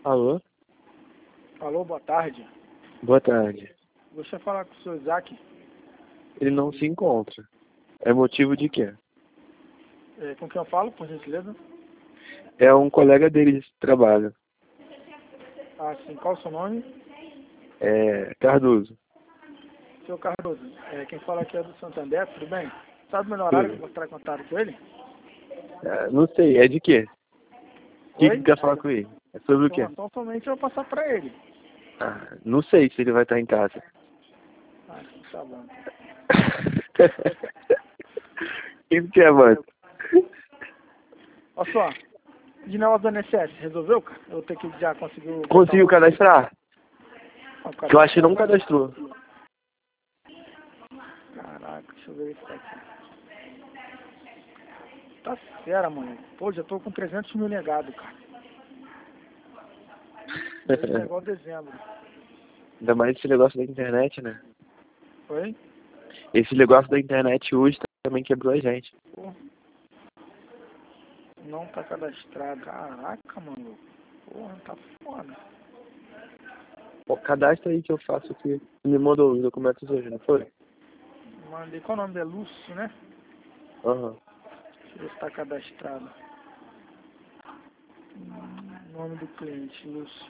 Alô? Alô, boa tarde. Boa tarde. Gostaria de falar com o senhor Isaac. Ele não se encontra. É motivo de quê? Com quem eu falo, por gentileza? É um colega dele de trabalho. Ah, sim. Qual o seu nome? É Cardoso. Seu Cardoso. Quem fala aqui é do Santander, tudo bem? Sabe o melhor horário que eu vou entrar em contato com ele? Não sei, é de quê? O que Oi? quer falar com ele? É sobre o quê? Informação somente eu vou passar pra ele. Não sei se ele vai estar em casa. Ah, sim, tá bom. O que é, mano? Olha só, de negócio do INSS, resolveu, cara? Eu tenho que já conseguiu... Conseguiu cadastrar? Não, Que eu acho que não cadastrou. Caraca, deixa eu verificar aqui. Tá fera, mano. Pô, já tô com 300 mil negado, cara. Esse negócio de dezembro. Ainda mais esse negócio da internet, né? Oi? Esse negócio da internet hoje também quebrou a gente. Pô. Não tá cadastrado. Caraca, mano. Porra, tá foda. Pô, cadastra aí que eu faço aqui. Me mandou os documentos hoje, não foi? Mandei. Qual o nome dele? Lúcio, né? Aham. Deixa eu ver se tá cadastrado. Nome do cliente, Lúcio.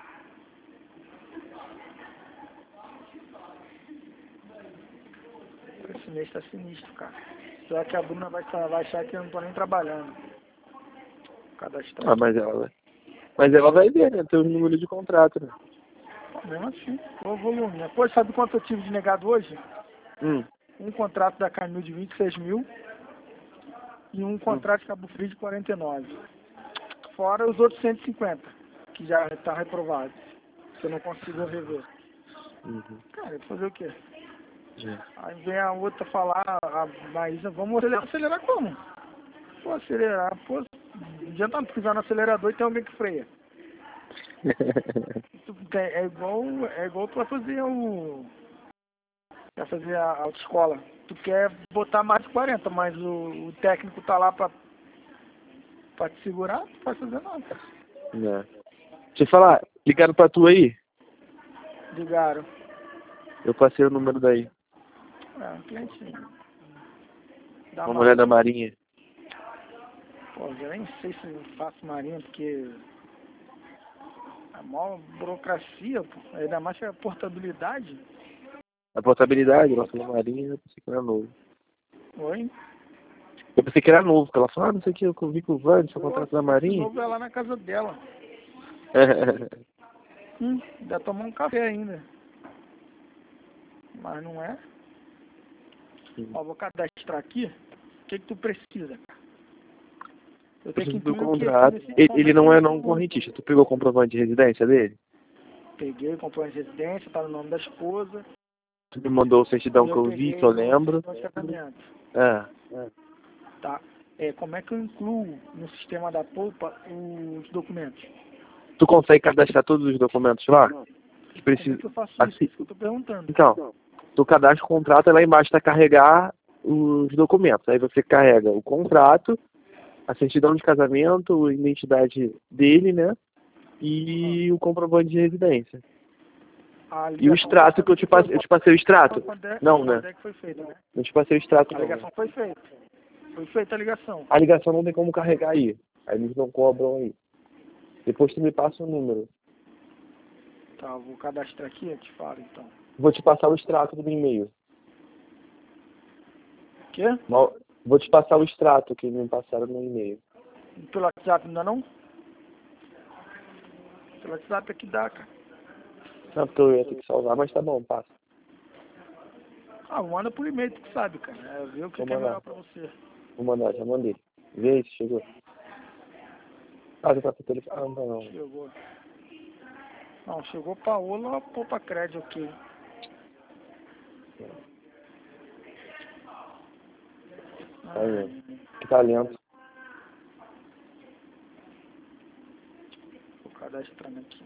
Esse mês tá sinistro, cara. Será que a Bruna vai achar que eu não tô nem trabalhando? Cadastrado. Mas ela vai ver, né? Tem o número de contrato, né? Mesmo assim, o volume, né? Pô, sabe quanto eu tive de negado hoje? Um contrato da Camil de 26 mil e um contrato de Cabo Frio de 49. Fora os outros 150, que já tá reprovado. Que eu não consigo rever. Cara, fazer o quê? Aí vem a outra falar, a Maísa, vamos acelerar. Acelerar como? Pô, acelerar, pô, não adianta não pisar no acelerador e tem alguém que freia. É igual tu vai fazer a autoescola. Tu quer botar mais de 40, mas o técnico tá lá pra te segurar, tu não pode fazer nada. Deixa eu falar, ligaram pra tu aí? Ligaram. Eu passei o número daí. Um cliente Uma mulher da Marinha. Pô, eu nem sei se eu faço marinha, porque a maior burocracia, pô. Ainda mais que a portabilidade. A portabilidade, ela falou Marinha, eu pensei que era novo. Oi? Eu pensei que era novo, porque ela falou, não sei o que, eu vi com o Vande, seu contrato da Marinha. Novo é lá na casa dela. Ainda tomar um café ainda. Mas não é. Ó, vou cadastrar aqui. O que tu precisa, cara? Eu tenho que Do incluir o que contrato. aqui Ele não é não correntista. Tu pegou o comprovante de residência dele? Peguei, comprou a residência, tá no nome da esposa. Tu me mandou o certidão que eu vi, que eu lembro. Tá. Como é que eu incluo no sistema da polpa os documentos? Tu consegue cadastrar todos os documentos lá? Que precisa... Como é que eu faço isso? Isso que eu tô perguntando. Então, tu cadastra o contrato e lá embaixo tá carregar os documentos. Aí você carrega o contrato, a certidão de casamento, a identidade dele, né? E o comprovante de residência. E o extrato que eu te passei o extrato? Não, né? Quando é que foi feito, né? Eu te passei o extrato. A ligação foi feita. Foi feita a ligação. A ligação não tem como carregar aí. Aí eles não cobram aí. Depois tu me passa o número. Tá, eu vou cadastrar aqui, eu te falo então. Vou te passar o extrato do e-mail. Quê? Vou te passar o extrato que me passaram no e-mail. Pelo WhatsApp ainda não? Pelo WhatsApp aqui dá, cara. Não, porque eu ia ter que salvar, mas tá bom, passa. Manda por e-mail, tu que sabe, cara. Vê o que é melhor pra você. Vou mandar, já mandei. Vê aí se chegou. Ah, já tá pro telefone. Ah, não. Chegou. Não, chegou Paola, poupa crédito aqui. Aí, que talento. Vou cadastrando aqui.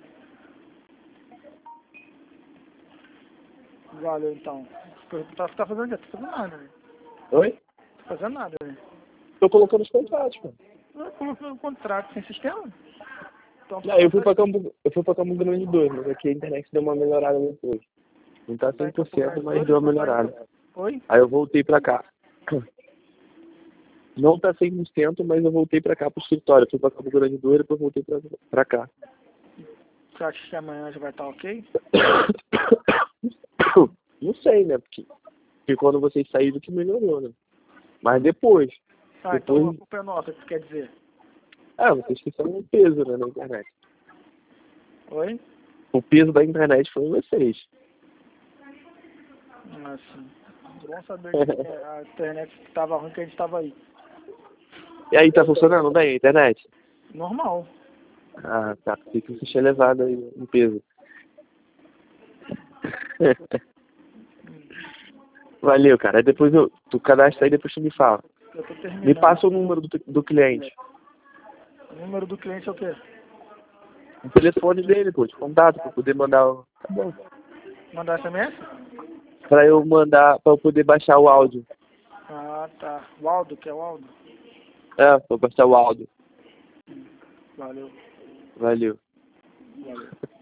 Valeu, então. Tá fazendo o quê? Tô fazendo nada, né? Oi? Tô fazendo nada, né? Tô colocando os contratos, pô. Eu coloquei no contrato sem sistema. Então, Não, eu fui pra Campo Grande 2, mas aqui a internet deu uma melhorada depois. Não tá 100%, mas deu uma melhorada. Oi? Aí eu voltei pra cá. Não tá 100%, mas eu voltei pra cá pro escritório. Eu fui pra Campo Grande 2 e depois voltei pra cá. Você acha que amanhã já vai estar ok? Não sei, né? Porque quando vocês saíram que melhorou, né? Mas depois. Então a culpa é nossa, o que quer dizer? Vocês que são um peso, né, na internet. Oi? O peso da internet foi vocês. Assim. Bom saber que a internet estava ruim, que a gente estava aí. E aí, tá funcionando bem a internet? Normal. Ah, tá. Porque que você tinha levado aí um peso. Valeu, cara. Aí depois tu cadastra aí, depois tu me fala. Eu tô terminando. Me passa o número do cliente. O número do cliente é o quê? O telefone dele, pô, de contato, pra poder mandar o... Tá bom. Mandar SMS? Pra eu poder baixar o áudio. Ah, tá. O Aldo, que é o Aldo? Pra baixar o áudio. Valeu. Valeu. Valeu.